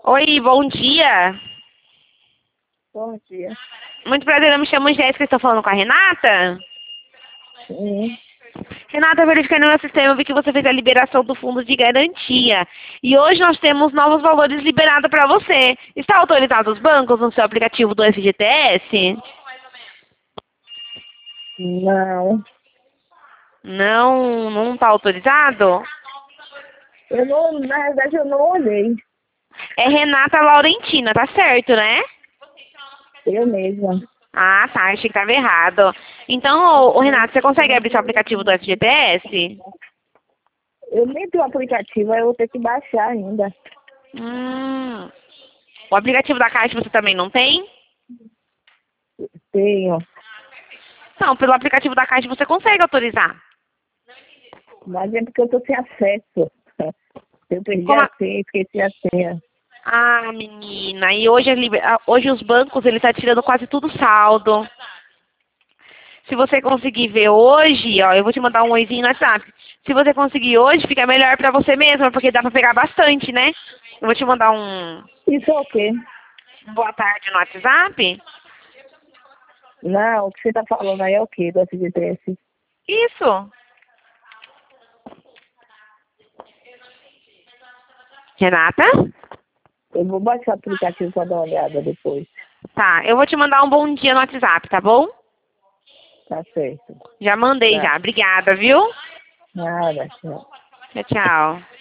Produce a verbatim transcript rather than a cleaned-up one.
Oi, bom dia. Bom dia. Muito prazer, eu me chamo Jéssica, estou falando com a Renata. Sim. Renata, verificando no meu sistema, eu vi que você fez a liberação do fundo de garantia. E hoje nós temos novos valores liberados para você. Está autorizado os bancos no seu aplicativo do F G T S? Não. Não, não está autorizado? Eu não, na verdade, eu não olhei. É Renata Laurentina, tá certo, né? Eu mesma. Ah, tá, achei que estava errado. Então, ô, ô, Renato, você consegue abrir seu aplicativo do F G T S? Eu nem tenho o aplicativo, aí eu vou ter que baixar ainda. Hum. O aplicativo da Caixa você também não tem? Tenho. Não, pelo aplicativo da Caixa você consegue autorizar. Mas é porque eu tô sem acesso. Eu perdi Como a a... senha, esqueci a senha. Ah, menina, e hoje, a liber- ah, hoje os bancos, eles estão tirando quase tudo saldo. Se você conseguir ver hoje, ó, eu vou te mandar um oizinho no WhatsApp. Se você conseguir hoje, fica melhor pra você mesma, porque dá pra pegar bastante, né? Eu vou te mandar um, Isso é o quê? um boa tarde no WhatsApp. Não, o que você tá falando aí é o quê do F G T S? Isso. Renata? Eu vou baixar o aplicativo pra dar uma olhada depois. Tá, eu vou te mandar um bom dia no WhatsApp, tá bom? Tá certo. Já mandei Tá. já. Obrigada, viu? Nada, tchau. Tchau, tchau.